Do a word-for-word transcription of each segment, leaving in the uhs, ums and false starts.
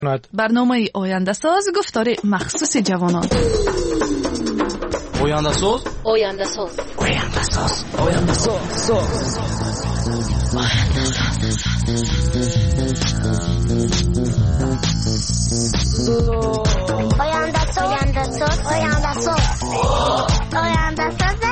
برنامه آینده ساز گفتار مخصوص جوانان. آینده ساز آینده ساز آینده ساز آینده ساز آینده ساز آینده ساز آینده ساز آینده ساز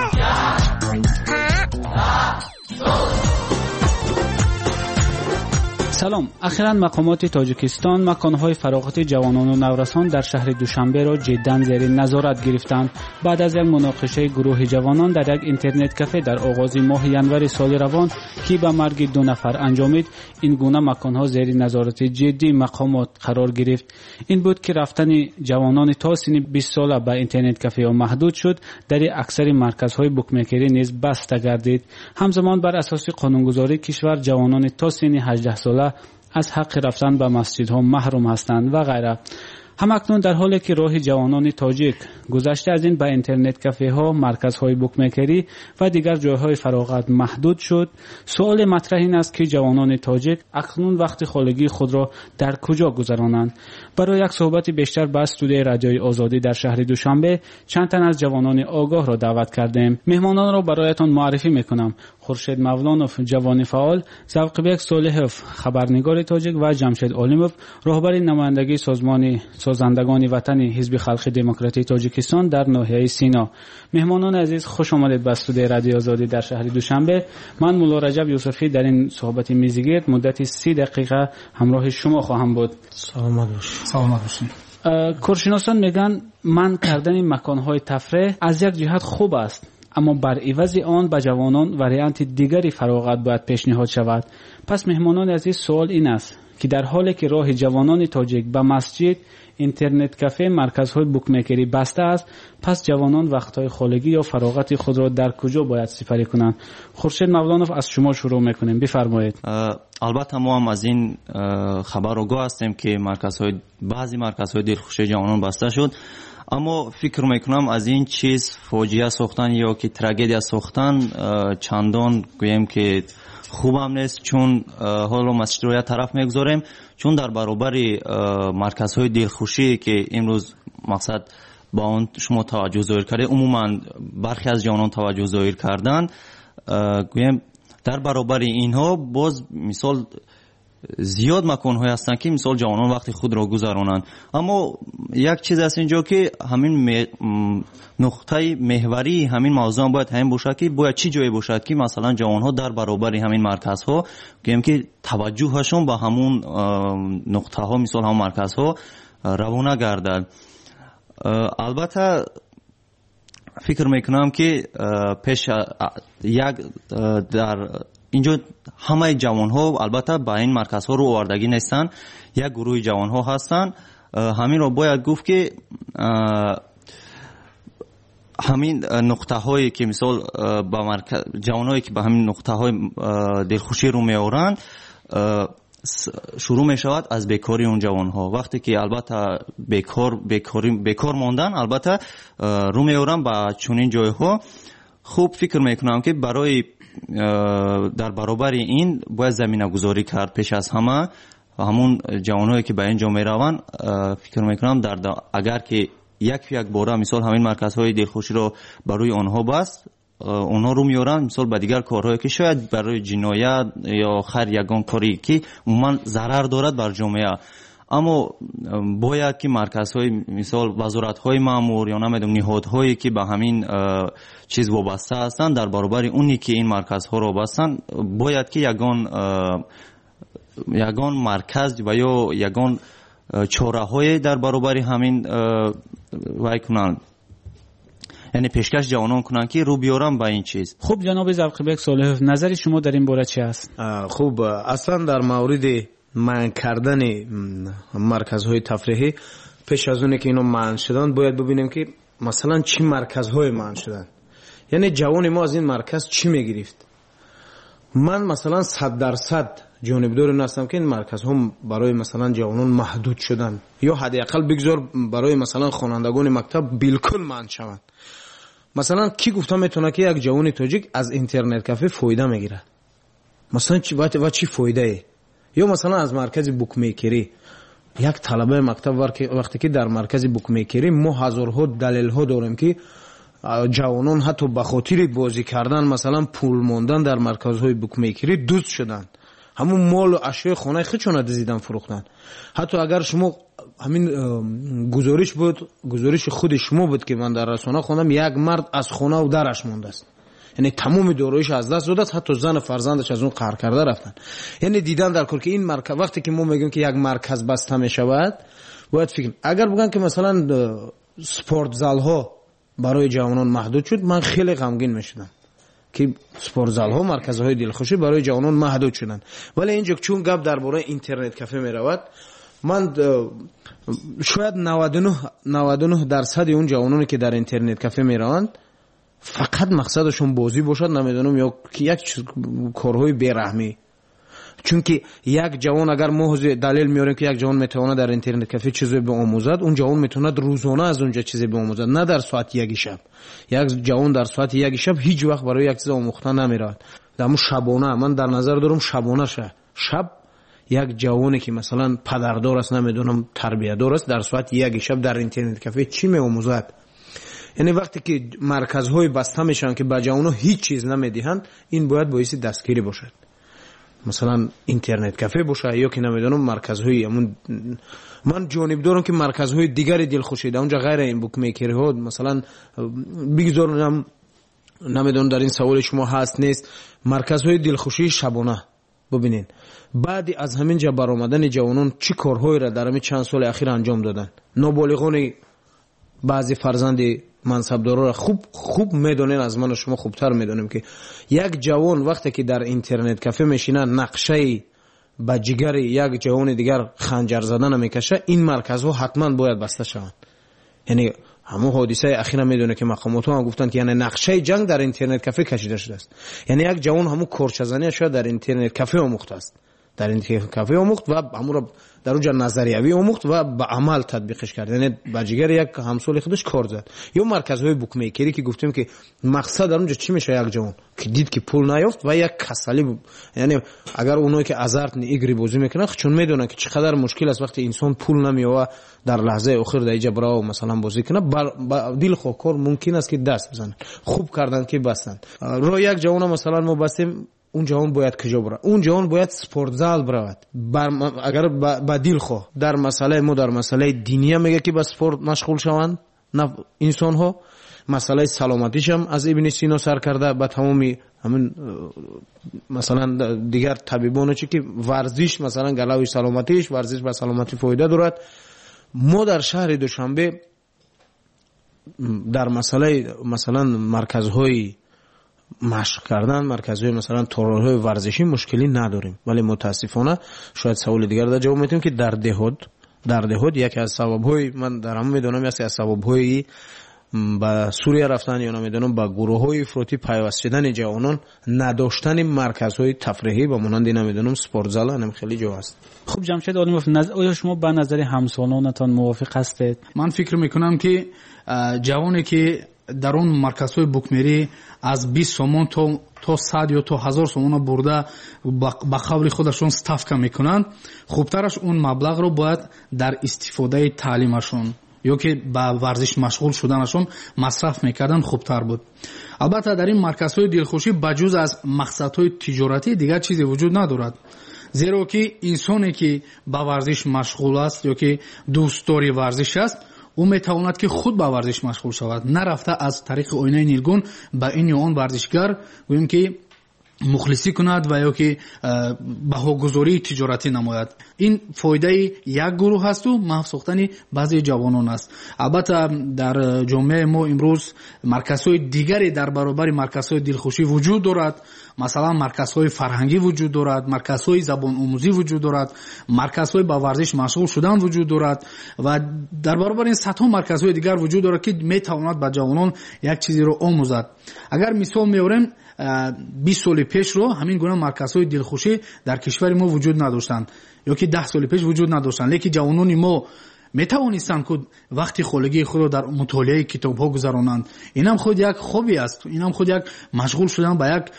سلام. اخیراً مقامات تاجیکستان مکانهای فراغت جوانان و نورسان در شهر دوشنبه را جداً زیر نظارت گرفتند بعد از یک مناقشه گروه جوانان در یک اینترنت کافه در آغاز ماه ینور سال روان که به مرگ دو نفر انجامید. این گونه مکانها زیر نظارت جدی مقامات قرار گرفت. این بود که رفتن جوانان تا سن بیست ساله به اینترنت کافه ها محدود شد. در اکثر مرکزهای بوکمیکری نیز بسته گردید. همزمان بر اساس قانونگذاری کشور جوانان تا سن هجده ساله از حق رفتن به مسجدها محروم هستند و غیره. همکنون در حالی که راه جوانان تاجیک گذشته از این به اینترنت کافه ها، مرکزهای بوکمیکری و دیگر جایهای فراغت محدود شد، سوال مطرح این است که جوانان تاجیک اکنون وقت خالگی خود را در کجا گذرانند؟ برای یک صحبت بیشتر با استودیوی رادیوی آزادی در شهر دوشنبه چند تن از جوانان آگاه را دعوت کردیم. مهمانان را برایتان معرفی میکنم. خورشید مولانوف جوان فعال، زوقبیک صالحوف خبرنگار تاجیک و جمشید علیموف راهبر نمایندگی سازمان سازندگان وطن حزب خلق دموکراتی تاجیکستان در ناحیه سینا. مهمانان عزیز خوش آمدید به استودیوی رادیو آزادی در شهر دوشنبه. من مولا رجب یوسفی در این صحبت میزگرد مدت سی دقیقه همراه شما خواهم بود. سلامت باشید. سلامت باشید. کارشناسان میگن من کردن مکانهای تفریح از یک جهت خوب است، اما بر عوض آن به جوانان وریانت دیگری فراغت باید پیشنهاد شود. پس مهمانان عزیز سوال این است که در حالی که راه جوانان تاجیک به مسجد، اینترنت کافه، مرکزهای بوکمیکری بسته است، پس جوانان وقتهای خالگی یا فراغت خود را در کجا باید سپری کنند؟ خورشید مولانوف از شما شروع میکنیم، بفرمایید. البته ما هم از این خبر آگاه هستیم که مرکزهای بعضی مرکزهای دلخوشی جوانان بسته شد، اما فکر میکنم از این چیز فاجعه ساختن یا که تراژدی ساختن چندان گویم که خوب هم نیست، چون حالا مسجد رو یک طرف میگذاریم، چون در برابر مرکزهای دلخوشی که امروز مقصد با اون شما توجه ظاهر کرده، عموما برخی از جوانان توجه ظاهر کردن، گویم در برابر اینها باز مثال زیاد مکان‌های هستن که مثال جوانان وقتی خود را گذرانند. اما یک چیز است اینجا که همین نقطه محوری همین موضوع باید همین باشد که باید چی جایی باشد که مثلا جوانها در برابر همین مرکزها گویم که توجهشون با همون نقطه ها مثال همون مرکزها روانه گردد. البته فکر میکنم که پیش یک در اینجا همه جوان ها البته با این مرکز ها رو آوردگی نیستن، یک گروه جوان ها هستن. همین رو باید گفت که همین نقطه هایی که مثال با مرکز جوان هایی که به همین نقطه های دلخوشی رو می آورند شروع می شود از بیکاری اون جوان ها. وقتی که البته بیکار بیکاری بیکار ماندن البته رو می آورند با چنین جای ها. خوب فکر می کنم که برای در برابر این باید زمینه گذاری کرد پیش از همه همون جوانایی که به اینجا می روند. فکر میکنم در اگر که یک یک باره مثال همین مرکزهای دلخوشی رو برای آنها بست، آنها رو میارن مثال به دیگر کارهایی که شاید برای جنایت یا خیر یگان کاری که عموما ضرر دارد بر جامعه، اما باید که مرکزهای مثال وزارت‌های مأمور یا نمیدونم نهادهایی که به همین چیز وابسته هستند در برابر اونی که این مرکزها رو بستن باید که یگان یگان مرکز و یا یگان چاره‌های در برابر همین وای کنن، یعنی پیشکش جوانان کنن که رو بیارن با این چیز. خب جناب زوقبیک صالحوف، نظر شما در این باره چی است؟ خوب اصلا در مورد منع کردن مرکزهای تفریحی پیش از اونه که اینو منع شدن باید ببینیم که مثلا چی مرکزهای منع شدن، یعنی جوان ما از این مرکز چی میگرفت. من مثلا صد درصد جانبدار این هستم که این مرکزها برای مثلا جوانان محدود شدن یا حداقل بگذار برای مثلا خوانندگان مکتب بالکل منع شوند. مثلا کی گفته میتونه که یک جوان تاجیک از اینترنت کافه فایده میگیره؟ مثلا چی و چی فایده ای؟ یا مثلا از مرکز بوک میکری یک طلبه مکتب وقتی که در مرکز بوکمیکری ما هزارها دلیل ها داریم که جوانان حتی به خاطر بازی کردن مثلا پول ماندن در مرکزهای بوکمیکری دزد شدن، همون مال و اشیاء خانه خودشون دزدیدن فروختن. حتی اگر شما همین گزارش بود، گزارش خود شما بود که من در رسانه خوندم یک مرد از خانه و درش مونده است، یعنی تمام داراییش از دست داده است، حتی زن فرزندش از اون قهر کرده رفتن. یعنی دیدن در کور که این مرکز وقتی که ما میگیم که یک مرکز بسته میشود باید فکر اگر بگن که مثلا سپورت زال ها برای جوانان محدود شد، من خیلی غمگین میشدم که سپورت زال ها مرکزهای دلخوشی برای جوانان محدود شدن. ولی اینجا چون گپ درباره اینترنت کافه میرود، من شاید نود و نه درصد اون جوانانی که در اینترنت کافه میروند فقط مقصدشون بازی باشد، نمیدونم یا یک کارهای بیرحمی. چون که یک جوان اگر ما دلیل میاریم که یک جوان میتونه در اینترنت کافه چیزی بیاموزد، اون جوان میتونه روزانه از اونجا چیزی بیاموزد، نه در ساعت یک شب. یک جوان در ساعت یک شب هیچ وقت برای یک چیز آموختن نمیرود. در شبانه من در نظر دارم شبانه شه. شب یک جوانی که مثلا پدردار است، نمیدونم تربیت‌دار است، در ساعت یک شب در اینترنت کافه چی میآموزد؟ یعنی وقتی که مرکزهای بسته میشن که به جوانان هیچ چیز نمیدهند، این باید باعث دستگیری باشد. مثلا اینترنت کافه باشه یا که نمیدونم مرکزهای همون، من جانب دارم که مرکزهای دیگری دلخوشی در اونجا غیر این بوکمیکری ها مثلا بگذارم، نمیدونم در این سوال شما هست نیست، مرکزهای دلخوشی شبانه. ببینین بعد از همین جا برآمدن جوانان چی کارهایی را در همین چند سال اخیر انجام دادن. نابالغان بعضی فرزند منصبدارا را خوب خوب میدونین، از من و شما خوبتر میدونیم که یک جوان وقتی که در اینترنت کافه میشینه نقشه به جگر یک جوان دیگر خنجر زدن میکشه، این مرکزها حتما باید بسته شوند. یعنی همون حادثه اخیرا میدونه که مقامات ها گفتن که یعنی نقشه جنگ در اینترنت کافه کشیده شده است. یعنی یک جوان همون کورچزنی شده در اینترنت کافه آموخته است، در اینترنت کافه آموخت و همون را در اونجا نظریوی آموخت و به عمل تطبیقش کرد، یعنی به جگر یک همسال خودش کار زد. یا مرکزهای بوکمیکری که گفتیم که مقصد در اونجا چی میشه، یک جوان که دید که پول نیافت و یک کسلی ب... یعنی اگر اونایی که ازارت ایگری بازی میکنن چون میدونن که چقدر مشکل است وقتی انسان پول نمیاره در لحظه آخر در اینجا برای مثلا بازی کنه، با دل خو کار ممکن است که دست بزنن. خوب کردن که بستن. رو یک جوان مثلا ما بستیم، اون جوان باید کجا بره؟ اون جوان باید سپورت زال برود. اگر با دل خو در مسئله ما در مسئله دینی میگه که با سپورت مشغول شوند نه انسان ها، مسئله سلامتیش هم از ابن سینا سر کرده، با تمامی همین مثلا دیگر طبیبان چی که ورزش مثلا گلوی سلامتیش، ورزش به سلامتی فایده دارد. ما در شهر دوشنبه در مسئله مثلا مرکزهای مشق کردن، مرکزهای مثلا تورهای ورزشی مشکلی نداریم، ولی متاسفانه شاید سوال دیگر در جواب میتونیم که در دهات در دهات یکی از سبب‌های من در هم میدونم یکی از سبب‌های با سوریه رفتن یا نمیدونم با گروه‌های افراطی پیوست شدن جوانان نداشتن مرکزهای تفریحی و مانند نمیدونم سپورت زال هم خیلی جا است. خب جمشید عالموف، آیا شما با نظر همسالانتان موافق هستید؟ من فکر میکنم که جوانی که در اون مرکزهای بوکمیری از بیست سومون تا تا صد یا تا هزار سومون برده با خبر خودشون ستافکا میکنند، خوبترش اون مبلغ رو باید در استفاده تعلیمشون یا که با ورزش مشغول شدنشون مصرف میکردن خوبتر بود. البته در این مرکزهای دلخوشی بجز از مقصدهای تجارتی دیگر چیزی وجود ندارد، زیرا که انسانی که با ورزش مشغول است یا که دوست داری ورزش است، او میتواند که خود با ورزش مشغول شود، نرفته از طریق آینه نیلگون به این یا آن ورزشگر گوییم که مخلصی کند و یا که بهاگذاری تجارتی نماید. این فایده یک گروه است و محو ساختن بعضی جوانان است. البته در جامعه ما امروز مرکزهای دیگری در برابر مرکزهای دلخوشی وجود دارد، مثلا مرکزهای فرهنگی وجود دارد، مرکزهای زبان آموزی وجود دارد، مرکزهای با ورزش مشغول شدن وجود دارد و در برابر این صدها مرکزهای دیگر وجود دارد که میتواند به جوانان یک چیزی رو آموزد. اگر مثال میاریم بیست سال پیش رو همین گونه مرکزهای دلخوشی در کشور ما وجود نداشتند یا که ده سال پیش وجود نداشتند، لیکن جوانان ما метавонистанд ки вақти холигии худро дар мутолиаи китобҳо гузаронанд. Инам худ як хобби аст, инам худ як машғул шудан ба як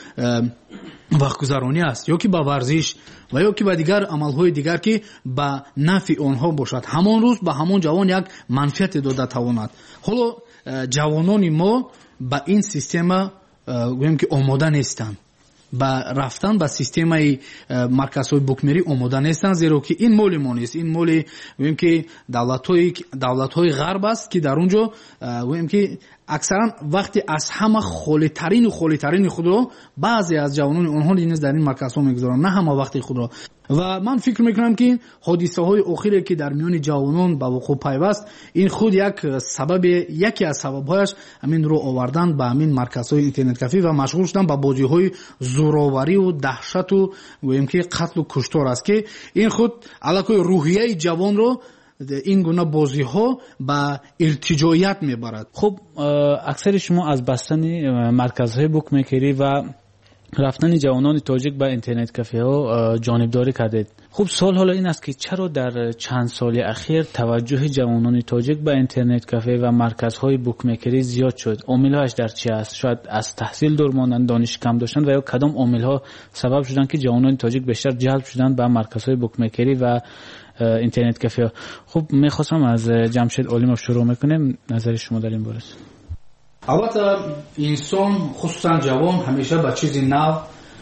вақтгузаронӣ аст, ё ки ба варзиш ва ё ки ба дигар амалҳои дигар ки ба нафъи онҳо бошад. Ҳамон рӯз ба ҳамон ҷавон як манфиате дода тавонад. ҳоло ҷавонони мо ба ин система гӯем ки омода нестанд, ба рафтан ба системаи марказҳои букмерӣ омода нестанд, зеро ки ин моли мо нест. Ин моли гӯем ки давлатҳои давлатҳои ғарб аст ки дар он ҷо гӯем ки аксаран вақти аз ҳама холитарину холитарини худро баъзе аз ҷавонони онҳо низ дар ин марказҳо мегузоранд, на ҳама вақти худро. ва ман фикр мекунам ки ҳодисаҳои охире ки дар миёни ҷавонон ба вуқӯъ пайваст, ин худ як сабаби яке аз сабабҳояш ҳамин рӯ овардан ба ҳамин марказҳои интернеткафӣ ва машғул шудан ба бозиҳои зӯровариву даҳшату гӯем ки қатлу куштор аст, ки ин худ аллакои рӯҳияи ҷавонро ин гуна бозиҳо ба иртиҷоят мебарад. хуб, аксари шумо аз бастани марказҳои букмекерӣ ва рафтани ҷавонони тоҷик ба интернет кафеҳо ҷонибдорӣ кардед. хуб, суол ҳоло ин аст ки чаро дар чанд соли ахир таваҷҷӯҳи ҷавонони тоҷик ба интернет кафе ва марказҳои букмекерӣ зиёд шуд? Омилҳояш дар чи аст? Шояд аз таҳсил дур монданд, дониши кам доштанд, ва ё кадом омилҳо сабаб шуданд ки ҷавонони тоҷик бештар ҷалб шуданд ба марказҳои букмекерӣ ва интернет кафе? хуб, мехостам аз ҷамшед олимов шурӯъ мекунем. назари шумо дар ин бора? албатта инсон, хусусан ҷавон, ҳамеша ба чизи нав,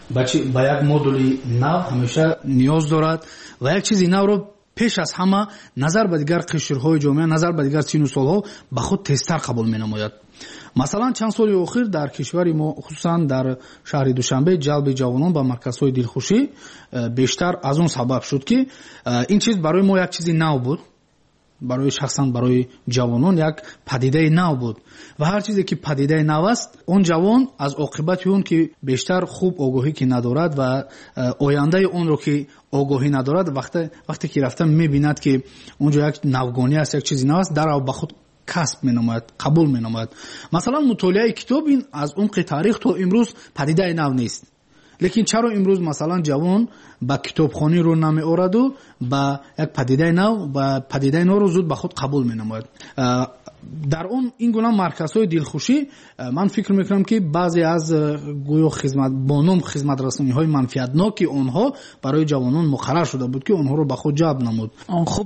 ба як модули нав ҳамеша ниёз дорад ва як чизи навро пеш аз ҳама назар ба дигар қишрҳои ҷомеа, назар ба дигар сину солҳо ба худ тезтар қабул менамояд. масалан чанд соли охир дар кишвари мо, хусусан дар шаҳри Душанбе, ҷалби ҷавонон ба марказҳои дилхушӣ бештар аз он сабаб шуд ки ин чиз барои мо як чизи нав буд, барои шахсан барои ҷавонон як падидаи нав буд. ва ҳар чизе ки падидаи нав аст, он ҷавон аз оқибати он ки бештар хуб огоҳӣ ки надорад ва ояндаи онро ки огоҳӣ надорад, вақте вақте ки рафта мебинад ки онҷо як навгонӣ аст, як чизи нав аст, дарав ба худ касб менамояд, қабул менамояд. масалан мутолиаи китоб ин аз умқи таърих то имрӯз падидаи нав нест. лекин чаро имрӯз масалан ҷавон ба китобхонӣ рӯ намеораду ба як падидаи нав ба падидаи навро зуд ба худ қабул менамояд. дар он ин гуна марказҳои дилхушӣ ман фикр мекунам ки баъзе аз гӯё хизмат бо ном хизматрасониҳои манфиатноки онҳо барои ҷавонон муқаррар шуда буд ки онҳоро ба худ ҷалб намуд. хуб,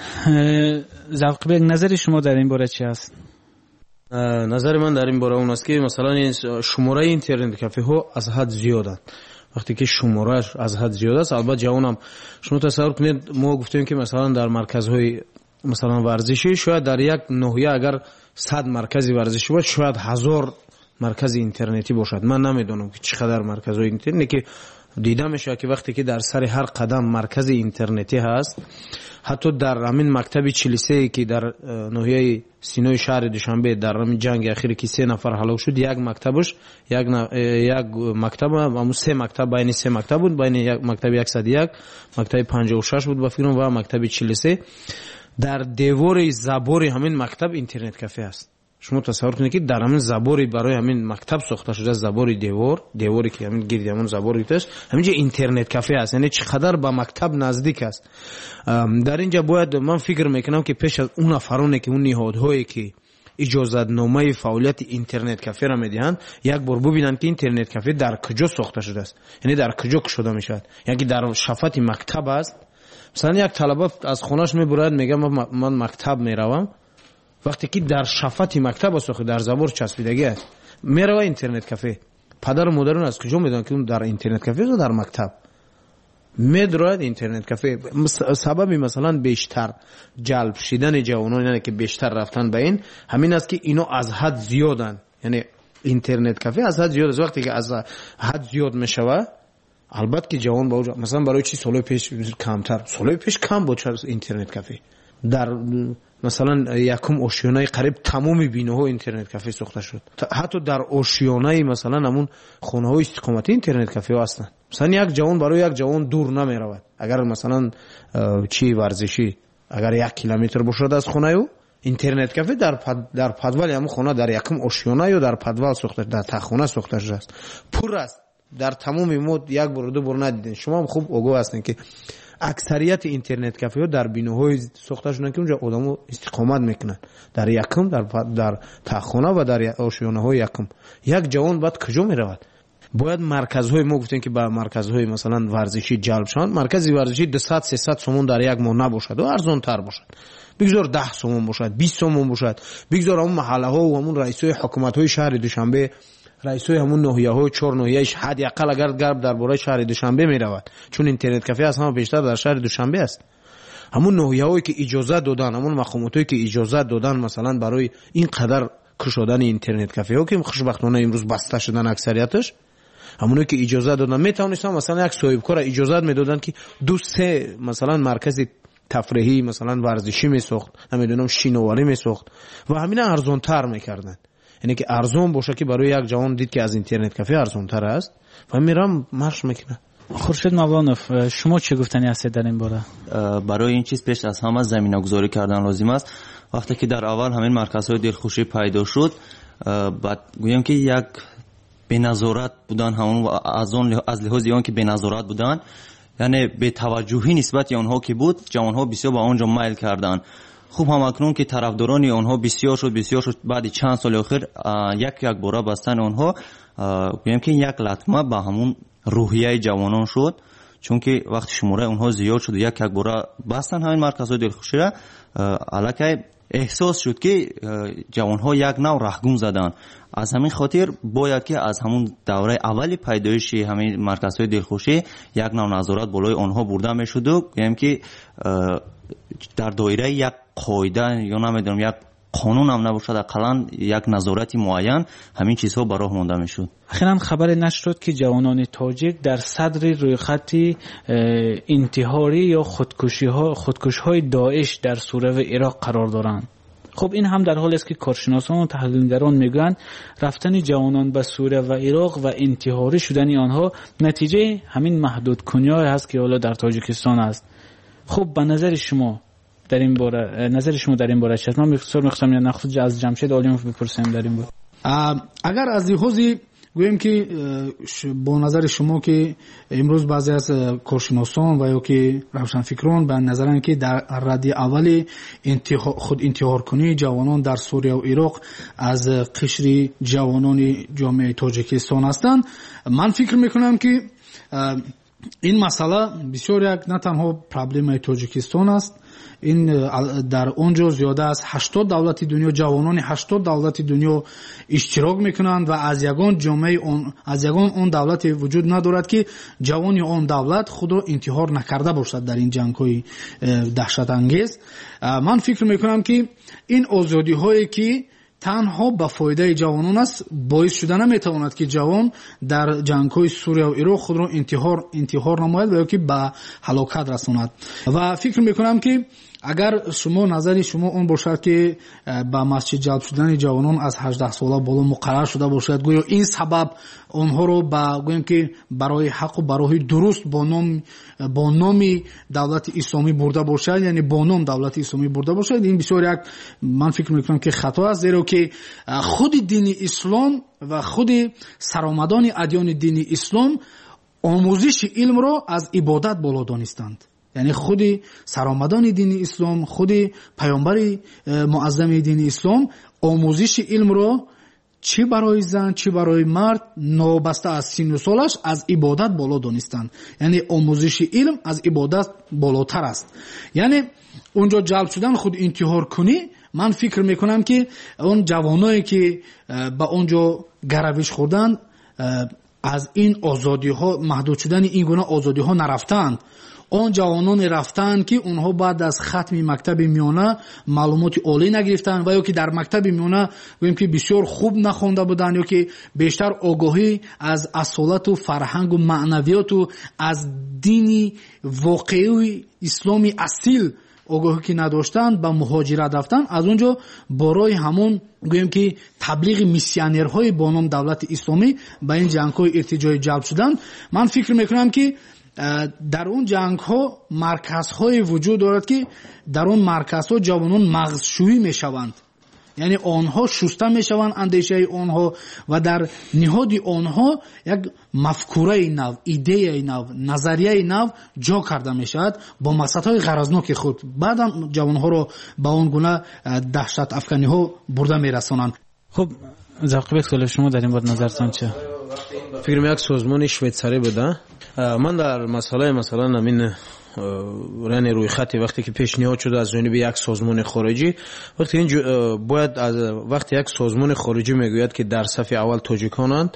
завқибек, назари шумо дар ин бора чи аст? назари ман дар ин бора он аст ки масалан шумораи интернет кафеҳо аз ҳад зиёданд. вақте ки шуморааш аз ҳад зиёд аст, албатта ҷавонам шумо тасаввур кунед, мо гуфтем ки масалан дар марказҳои масалан варзишӣ шояд дар як ноҳия агар сад маркази варзишӣ бошад, шояд ҳазор маркази интернетӣ бошад. ман намедонам ки чӣ қадар марказҳои интернетӣ ки дида мешавад ки вақте ки дар сари ҳар қадам маркази интернетӣ ҳаст, ҳатто дар ҳамин мактаби чилисее ки дар ноҳияи синои шаҳри Душанбе дар ҳамин ҷанги ахире ки се нафар ҳалок шуд, як мактабаш як як мактаб ҳамун се мактаб байни се мактаб буд, байни як мактаби яксад и як, мактаби панҷоҳу шаш буд ба фикрам ва мактаби чилисе. дар девори забори ҳамин мактаб интернет кафе аст. шумо тасаввур кунед ки дар ҳамин забори барои ҳамин мактаб сохта шуда, забори девор, девори ки ҳамин гирди ҳамин забори тест, ҳаминҷа интернет кафе аст. яъне чӣ қадар ба мактаб наздик аст. дар инҷа бояд ман фикр мекунам ки пеш аз он нафароне ки он ниҳодҳое ки иҷозатномаи фаъолияти интернет каферо медиҳанд, як бор бубинанд ки интернет кафе дар куҷо сохта шудааст, яъне дар куҷо кушода мешавад. яки дар шафати мактаб аст. مثلا یک طلبه از خونه‌اش میبرد میگه من مکتب میروم، وقتی که در شفاتی مکتب است در زبور چسبیدگی است، میره اینترنت کافه. پدر و مادران از کجا میدونن که اون در اینترنت کافه است در مکتب؟ میدرد اینترنت کافه. سببی مثلا بیشتر جلب شدن جوانان، یعنی که بیشتر رفتن به این، همین است که اینا از حد زیادن. یعنی اینترنت کافه از حد زیاد است. وقتی که از حد زیاد میشوه، البته که جوان با مثلا برای چی سالهای پیش کمتر، سالهای پیش کم بود اینترنت کافه. در مثلا یکم آشیانه قریب تمام بیناها اینترنت کافه ساخته شد. حتی در آشیانه مثلا همون خانه‌های استقامتی اینترنت کافه هستن. مثلا یک جوان برای یک جوان دور نمیرود. اگر مثلا چی ورزشی اگر یک کیلومتر باشد از خانه او، اینترنت کافه در پد در پدوال همون خانه در یکم آشیانه یا در پدوال ساخته، در تخونه ساخته شده است. پر است. در تمام مود یک بار دو بار ندیدین. شما هم خوب آگاه هستین که اکثریت اینترنت کافه ها در بینوهای ساخته شدن که اونجا آدمو استقامت میکنن در یکم در در تخانه و در آشیانه های یکم. یک جوان بعد کجا میرود؟ باید مرکزهای ما گفتیم که با مرکزهای مثلا ورزشی جلب شون، مرکزی ورزشی دویست سیصد سومون در یک ماه نباشد و ارزان تر باشد، بگذار ده سومون باشد، بیست سومون باشد، بگذار همون محله ها و همون رئیسای حکومت های شهر دوشنبه، رئیسای همون ناحیه ها چهار ناحیه‌اش حداقل اگر گرب درباره شهر دوشنبه میرود، چون اینترنت کافه از همه بیشتر در شهر دوشنبه است، همون ناحیه هایی که اجازه دادن، همون مقامات هایی که اجازه دادن مثلا برای این قدر کشودن اینترنت کافه ها که خوشبختانه امروز بسته شدن اکثریتش، همونایی که اجازه دادن میتونستن مثلا یک صاحبکار اجازه میدادن که دو سه مثلا مرکز تفریحی مثلا ورزشی میساخت، نمیدونم شینواری میساخت و همین ارزان تر میکردن، یعنی که ارزان باشه که برای یک جوان دید که از اینترنت کافه ارزان تر است و میرم مارش میکنه. خورشید موانوف، شما چه گفتنی هستید در این باره؟ برای این چیز پیش از همه زمینه گذاری کردن لازم است. وقتی که در اول همین مرکزهای دلخوشی پیدا شد، بعد گویم که یک بی‌نظارت بودن، همون از اون از لحاظ اون که بی‌نظارت بودن، یعنی به توجهی نسبت اونها که بود، جوانها بسیار به اونجا میل کردن. خوب هم اکنون که طرفداران اونها بسیار شد بسیار شد بعد چند سال اخیر یک یک باره بستن اونها، گویم که یک لطمه به همون روحیه جوانان شد، چون که وقتی شماره اونها زیاد شد و یک یک باره بستن همین مرکزهای دلخوشی را، الکی احساس شد که جوانها یک نوع رهگم زدن. از همین خاطر باید که از همون دوره اولی پیدایش همین مرکزهای دلخوشی یک نوع نظارت بالای آنها برده میشد و گویم که در دایره یک قاعده یا نمیدونم یک قانون هم نباشد، اقلا یک نظارتی معین همین چیزها براه مانده میشد. اخیراً خبر نشد که جوانان تاجیک در صدر روی خط انتحاری یا خودکشی ها خودکش های داعش در سوریه و عراق قرار دارند. خب این هم در حالی است که کارشناسان و تحلیلگران میگن رفتن جوانان به سوریه و عراق و انتحاری شدن آنها نتیجه همین محدود کنیای هست که حالا در تاجیکستان است. خب به نظر شما در این باره نظر شما در این باره چیست؟ من بسیار می‌خواستم یا نخود از جمشید عالیموف بپرسم در این باره. اگر از لحاظی گویم که با نظر شما که امروز بعضی از کارشناسان و یا که روشنفکران به نظرن که در ردی اولی خود انتحار کنی جوانان در سوریه و عراق از قشر جوانان جامعه تاجیکستان هستند، من فکر میکنم که این مسئله بسیار یک نه تنها پرابلم تاجیکستان است، این در اونجا زیاده از هشتاد دولت دنیا، جوانان هشتاد دولت دنیا اشتراک میکنند و از یگان جامعه اون از یگان اون دولت وجود ندارد که جوانی اون دولت خود را انتحار نکرده باشد در این جنگ‌های دهشت انگیز. من فکر میکنم که این آزادی هایی که تنها به فایده جوانان است باعث شده نمیتواند که جوان در جنگ‌های سوریه و عراق خود را انتحار انتحار نماید و یا که به هلاکت رساند. و فکر میکنم که اگر شما نظری شما اون باشد که با مسجد جلب شدن جوانان از هجده ساله بالا مقرر شده باشد، گویا این سبب آنها رو با گویم که برای حق و برای درست با نام با نام دولت اسلامی برده باشد، یعنی با نام دولت اسلامی برده باشد، این بسیار یک من فکر میکنم که خطا است، زیرا که خود دین اسلام و خود سرآمدان ادیان دین اسلام آموزش علم را از عبادت بالا دانستند. یعنی خود سرآمدان دین اسلام، خود پیامبر معظم دین اسلام آموزش علم را چه برای زن چه برای مرد نابسته از سن و سالش از عبادت بالا دانستند. یعنی آموزش علم از عبادت بالاتر است. یعنی اونجا جلب شدن خود انتحار کنی، من فکر میکنم که اون جوانایی که با اونجا گروش خوردن از این آزادی ها محدود شدن این گونه آزادی ها نرفتند. آن جوانان رفتند که اونها بعد از ختم مکتب میانه معلومات عالی نگرفتند و یا که در مکتب میانه گویم که بسیار خوب نخوانده بودند یا که بیشتر آگاهی از اصالت و فرهنگ و معنویات و از دینی واقعی اسلامی اصیل آگاهی که نداشتند به مهاجرت رفتند. از اونجا برای همون گویم که تبلیغ میسیونرهای با نام دولت اسلامی به این جنگ‌های ارتجاعی جلب شدند. من فکر میکنم که در اون جنگ ها مرکز های وجود دارد که در اون مرکز ها جوانان مغزشویی می شوند. یعنی آنها شسته میشوند اندیشه آنها و در نهاد آنها یک مفکوره نو، ایده نو، نظریه نو جا کرده میشود با مقصدهای غرضناک خود. بعدم جوانها رو به اون گونه دهشت افکنی ها برده میرسانند. خب زاقیب سوال شما در این باب نظرتان چه؟ فکر یک سازمان شویتساری بوده. من در مسئله مثلا همین رن روی خطی وقتی که پیشنهاد شده از جانب یک سازمان خارجی، وقتی این باید از وقتی یک سازمان خارجی میگوید که در صف اول تاجیکانند،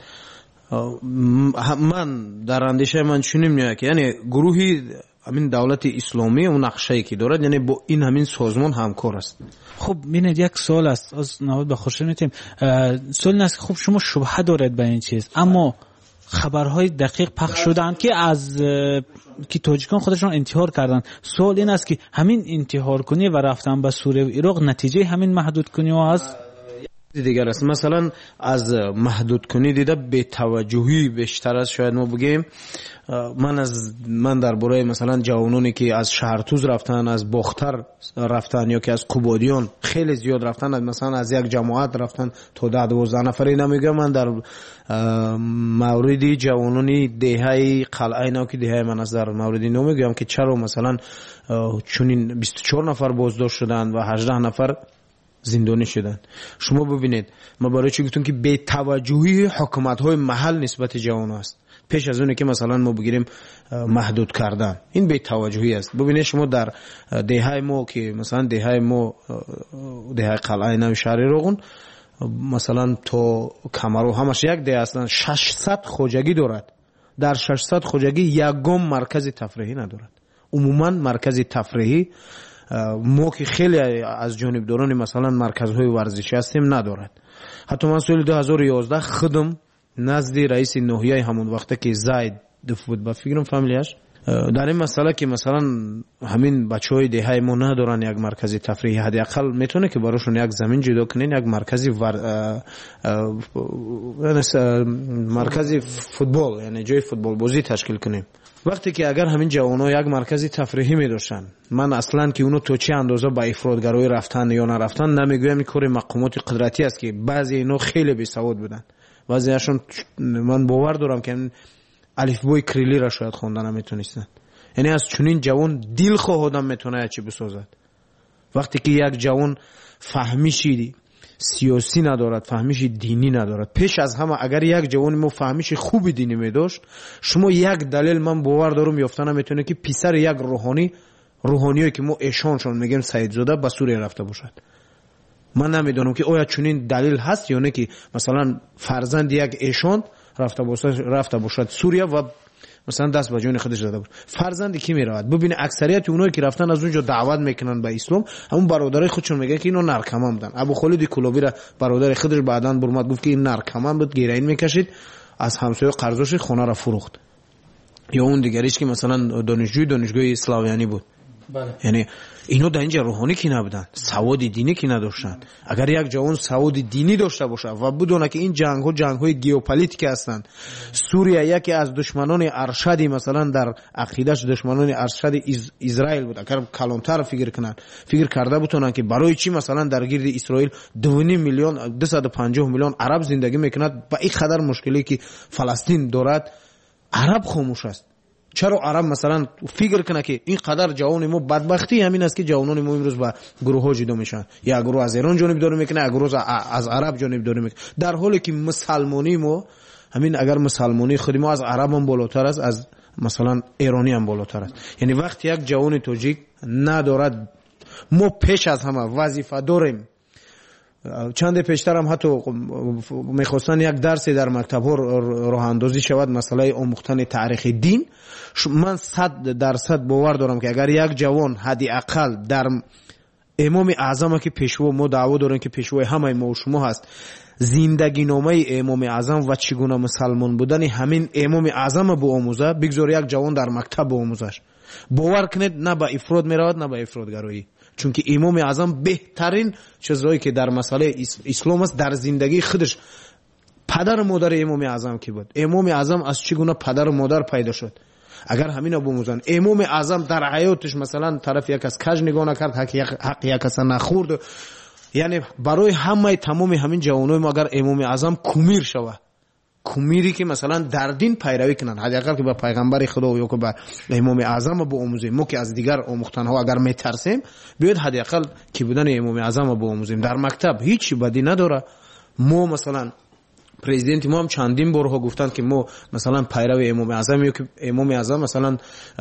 من در اندیشه من چنین میاد که یعنی گروهی همین دولت اسلامی اون نقشه‌ای که دارد یعنی با این همین سازمان همکار است. خب ببینید یک سوال است از نوبت به خورشید میتیم سوال است که خب شما شبهه دارید به این چیز، اما خبرهای دقیق پخش شدن که از که تاجیکان خودشون انتحار کردن. سوال این است که همین انتحار کنی و رفتن به سوریه و عراق نتیجه همین محدود کنی و است دیگر است. مثلا از محدود کنی دیده به توجهی بیشتر است. شاید ما بگیم من از من درباره مثلا جوانانی که از شهرتوز رفتن، از باختر رفتن یا که از کوبادیان خیلی زیاد رفتن، مثلا از یک جماعت رفتن تا ده دوازده نفری نمیگم. من در موردی جوانانی دهه قلعه اینا که دهه من از در موردی نمیگم که چرا مثلا چونین بیست و چهار نفر بازداشت شدن و هجده نفر زندانی شدن. شما ببینید ما برای چی گفتم که بی توجهی حکومت های محل نسبت جوان است. پیش از اونه که مثلا ما بگیریم محدود کردن، این بی توجهی است. ببینید شما در دهه ما که مثلا دهه ما دهه قلعه نو شهر روغون مثلا تو کمرو همش یک ده هستن، ششصد خوجگی دارد. در ششصد خوجگی یکم مرکز تفریحی ندارد. عموما مرکز تفریحی ما که خیلی از جانبداران مثلا مرکزهای ورزشی هستیم ندارد. حتی من سال دو هزار و یازده خودم نزد رئیس ناحیه همون وقته که زاید دفود با فکرم فامیلیش در این مسئله که مثلا همین بچهای دهه ما ندارن یک مرکز تفریحی، حداقل میتونه که براشون یک زمین جدا کنین، یک مرکزی ور... مرکزی فوتبال یعنی جای فوتبال بازی تشکیل کنیم. وقتی که اگر همین جوان‌ها یک مرکزی تفریحی می داشتن، من اصلا که اونو تو چه اندازه با افراطگرایی رفتن یا نرفتن نمیگویم، این کار مقامات قدرتی است که بعضی اینا خیلی بی‌سواد بودن، بعضیاشون من باور دارم که الفبای کریلی را شاید خوندن نمیتونستن. یعنی از چنین جوان دل خواه آدم میتونه چی بسازد. وقتی که یک جوان فهمیشی سیاسی ندارد، فهمیش دینی ندارد، پیش از همه اگر یک جوان ما فهمیش خوب دینی می داشت، شما یک دلیل من باور دارم یافتن نمیتونه که پسر یک روحانی روحانیایی که ما ایشانشون میگیم سید زاده به سوریه رفته باشد. من نمیدونم که آیا چنین دلیل هست یا نه که مثلا فرزند یک ایشان رفته باشد رفته باشد سوریه و مثلا دست به جون خودش زده بود. فرزندی کی میرود؟ ببین اکثریت اونایی که رفتن از اونجا دعوت میکنن به اسلام، همون برادرای خودشون میگن که اینا نارکمان بودن. ابو خالد کلابی را برادر خودش بعداً برمد گفت که این نارکمان بود، گیرین میکشید، از همسایه قرضش خونه را فروخت. یا اون دیگریش که مثلا دانشجوی دانشگاه اسلامیانی بود. بله. یعنی اینو در اینجا روحانی کی نبودن، سواد دینی کی نداشتن. اگر یک جوان سواد دینی داشته باشه و بدونه که این جنگ ها جنگ های ژئوپلیتیک هستند، سوریه یکی از دشمنان ارشدی مثلا در عقیدهش دشمنان ارشد اسرائیل بود، اگر کلانتر فکر کنن فکر کرده بتونن که برای چی مثلا در گرد اسرائیل دو میلیون دویست و پنجاه میلیون عرب زندگی میکنند، با این قدر مشکلی که فلسطین دارد عرب خاموش است. چرا عرب مثلا فکر کنه که این قدر جوان ما بدبختی همین است که جوانان ما امروز با گروه ها جدا میشن، یا گروه از ایران جانبداری میکنه، یا گروه از عرب جانبداری میکنه، در حالی که مسلمانی ما همین اگر مسلمانی خود ما از عرب هم بالاتر است، از مثلا ایرانی هم بالاتر است. یعنی وقتی یک جوان تاجیک ندارد، ما پیش از همه وظیفه داریم. چند پیشتر هم حتی میخواستن یک درسی در مکتب ها راه اندازی شود، مسئله آموختن تاریخ دین. من صد درصد باور دارم که اگر یک جوان حدی اقل در امام اعظم که پیشوا ما دعوا داریم که پیشوای همه ما و شما هست، زندگی نامه امام اعظم و چگونه مسلمان بودن همین امام اعظم با آموزه، بگذار یک جوان در مکتب با آموزش، باور کنید نه به افراط میرود نه به افراطگرایی. چون که امام اعظم بهترین چیزایی که در مسئله اسلام است در زندگی خودش. پدر و مادر امام اعظم کی بود؟ امام اعظم از چگونه پدر و مادر پیدا شد؟ اگر همین ابو موزن امام اعظم در حیاتش مثلا طرف یک از کج نگاه نکرد، حق یک حق یک کس نخورد، یعنی برای همه تمام همین جوانای ما اگر امام اعظم کمیر شوه، کمیری که مثلا در دین پیروی کنن، حداقل که به پیغمبر خدا یا که به امام اعظم با آموزیم، ما که از دیگر آموختن ها اگر میترسیم بیاید حداقل که بودن امام اعظم با آموزیم. در مکتب هیچ بدی نداره. ما مثلا پرزیدنت ما هم چندین بارها گفتن که ما مثلا پیرو امام اعظم یا که امام اعظم مثلا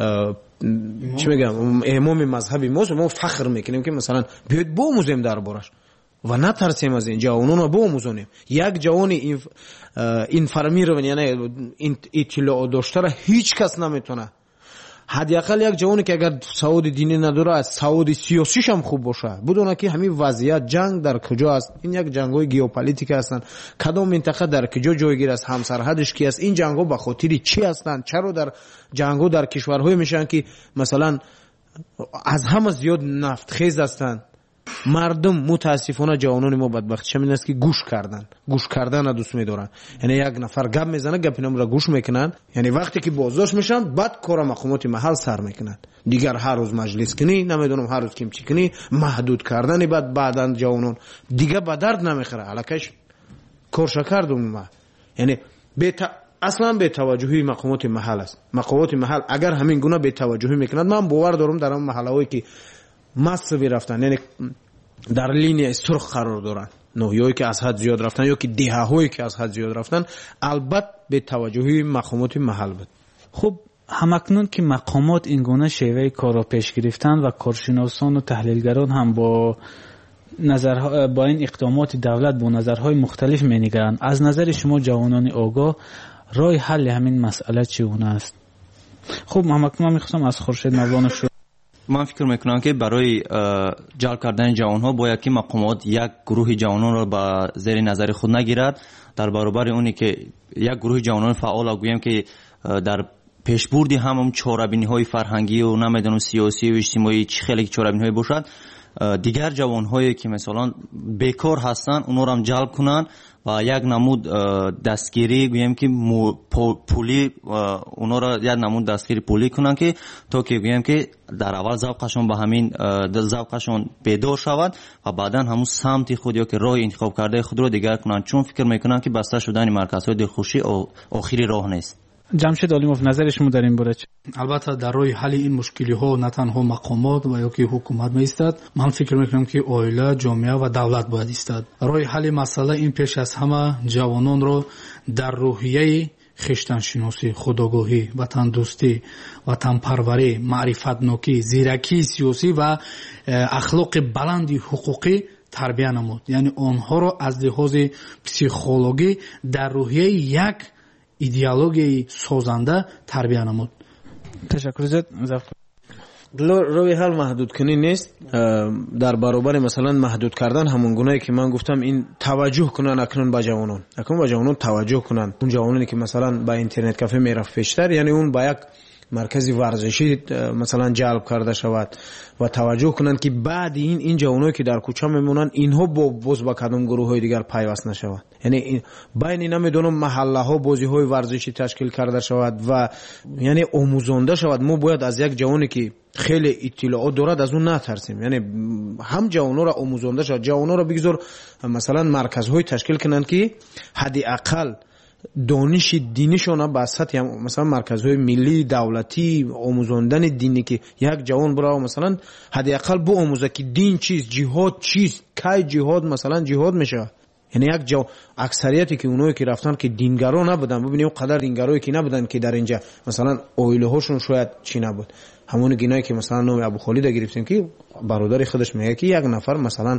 چی میگم امام مذهبی ما، ما فخر میکنیم که مثلا بیاید با آموزیم دربارش و نترسیم از این جوانان رو بآموزونیم. یک جوان این این فرمی رو یعنی این اطلاع داشته را هیچ کس نمیتونه. حداقل یک جوانی که اگر سواد دینی نداره از سواد سیاسیش هم خوب باشه، بدونه که همین وضعیت جنگ در کجا است، این یک جنگ‌های ژئوپلیتیک هستن، کدام منطقه در کجا جایگیر است، همسرحدش کی است، این جنگ‌ها به خاطر چی هستند، چرا در جنگ‌ها در کشورهای میشن که مثلا از همه زیاد نفت خیز هستند. مردم متاسفانه جوانان ما بدبخت چه است که گوش کردن گوش کردن دوست می‌دارن. یعنی یک نفر گپ میزنه گپ اینم را گوش میکنن، یعنی وقتی که بازداشت میشن بعد کار مقامات محل سر میکنن. دیگر هر روز مجلس کنی، نمیدونم هر روز کیم چی کنی، محدود کردن بعد بعدن جوانان دیگه به درد نمیخوره. الکش کار کردم ما، یعنی به اصلا به توجهی مقامات محل است. مقامات محل اگر همین گونه به توجهی میکنند، من باور دارم در اون محله‌ای که مصوی رفتن، یعنی در لینی سرخ قرار دارن، نوعی که از حد زیاد رفتن یا که دهه هایی که از حد زیاد رفتن، البته به توجهی مقامات محل بود. خب همکنون که مقامات این گونه شیوه کار را پیش گرفتن و کارشناسان و تحلیلگران هم با نظر با این اقدامات دولت با نظرهای مختلف می‌نگرند، از نظر شما جوانان آگاه راه حل همین مسئله چگونه است؟ خب همکنون می‌خواستم از خورشید مولانا شروع. من فکر میکنم که برای جلب کردن جوانها باید که مقامات یک گروه جوانان را به زیر نظر خود نگیرد، در برابر اونی که یک گروه جوانان فعال گویم که در پیشبردی همون چاره‌بینی های فرهنگی و نمیدونم سیاسی و اجتماعی چه خیلی چاره‌بینی های باشد، دیگر جوان هایی که مثلا بیکار هستن اونا را هم جلب کنن و یک نمود دستگیری گویم که پولی اونا را یک نمود دستگیری پولی کنن که تا که گویم که در اول ذوقشون به همین ذوقشون بیدار شود و بعدا همون سمت خود یا که راه انتخاب کرده خود رو دیگر کنن، چون فکر میکنن که بسته شدن مرکزهای دلخوشی آخری راه نیست. جمشید علیموف نظر شما در این باره چه؟ البته در راه حل این مشکلی ها نه تنها مقامات و یا که حکومت میستد، من فکر میکنم که عائله، جامعه و دولت باید ایستاد. راه حل مسئله این پیش از همه جوانان رو در روحیه خویشتن شناسی، خودآگاهی، وطن دوستی، وطن پروری، معرفت نوکی، زیرکی سیاسی و اخلاق بلندی حقوقی تربیت نمود. یعنی آنها رو از لحاظ پسیخولوژی در روحیه یک ایدئولوژی سازنده تربیت نمود. تشکر زد. روی حل محدود کنی نیست، در برابر مثلا محدود کردن همون گونه‌ای که من گفتم، این توجه کنن اکنون به جوانان، اکنون به جوانان توجه کنن. اون جوانانی که مثلا با اینترنت کافه میرفت پیشتر، یعنی اون با یک مرکزی ورزشی مثلا جلب کرده شود و توجه کنند که بعد این این جوانایی که در کوچه میمونن اینها با باز با کدام گروه های دیگر پیوست نشود. یعنی بین اینا میدونم محله ها بازی های ورزشی تشکیل کرده شود و یعنی آموزنده شود. ما باید از یک جوانی که خیلی اطلاعات دارد از اون نترسیم، یعنی هم جوانا را آموزنده شود، جوانا را بگذار مثلا مرکزهای تشکیل کنند که حداقل دانش دینیشون به سطح مثلا مرکزهای ملی دولتی آموزاندن دینی که یک جوان برای مثلا حداقل با آموزه که دین چیست، جهاد چیست، کی جهاد مثلا جهاد میشه. یعنی یک جو اکثریتی که اونایی که رفتن که دینگرا نبودن، ببینید قدر دینگرایی که نبودن که در اینجا مثلا اویله هاشون شاید چی نبود. همون گینایی که مثلا نام ابو خالد گرفتیم که برادر خودش میگه که یک نفر مثلا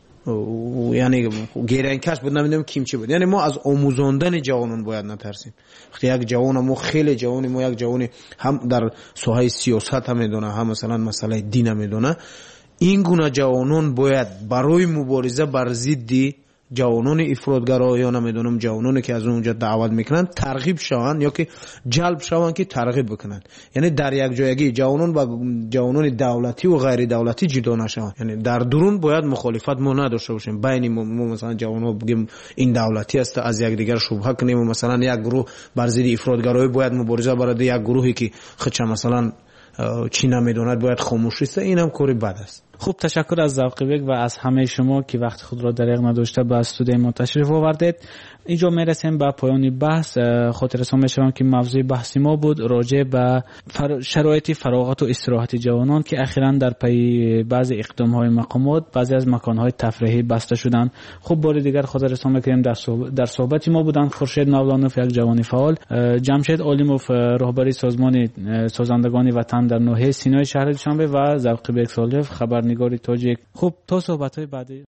یعنی گیرنکش بود، نمیدونم کیم چی بود. یعنی ما از آموزاندن جوانان باید نترسیم. وقتی یک جوان ما خیلی جوانی ما یک جوانی هم در ساحه سیاست هم میدونه، هم مثلا مسئله دین میدونه، این گونه جوانان باید برای مبارزه بر ضد جوانان افراطگرا یا نمیدونم جوانانی که از اونجا دعوت میکنن ترغیب شوند یا که جلب شوند که ترغیب بکنن. یعنی در یک جایگی جوانان با جوانان دولتی و غیر دولتی جدا نشوند. یعنی در درون باید مخالفت ما نداشته باشیم بین ما مثلا جوانان بگیم این دولتی است از یک دیگر شبهه کنیم و مثلا یک گروه بر ضد افراطگرایی باید مبارزه برای یک گروهی که خودش مثلا چی نمیدوند باید خاموش است، این هم کاری بد است. خوب، تشکر از ذوقی بک و از همه شما که وقت خود را دریغ نداشته به استودیو ما تشریف آوردید. اینجا میرسیم به پایان بحث. خاطرتان میشوم که موضوع بحث ما بود راجع به فر... شرایط فراغت و استراحت جوانان که اخیراً در پی بعضی اقدام‌های مقامات بعضی از مکان‌های تفریحی بسته شدند. خوب، بار دیگر خاطرتان میکنیم در صحبت در صحبت ما بودند خورشید مولانوف، یک جوان فعال، جمشید عالموف، راهبر سازمان سازندگان وطن در ناحیه سینای شهر دوشنبه و ذوقی بک صالح، خبرنگار تاجیک. خوب، تا صحبت‌های بعدی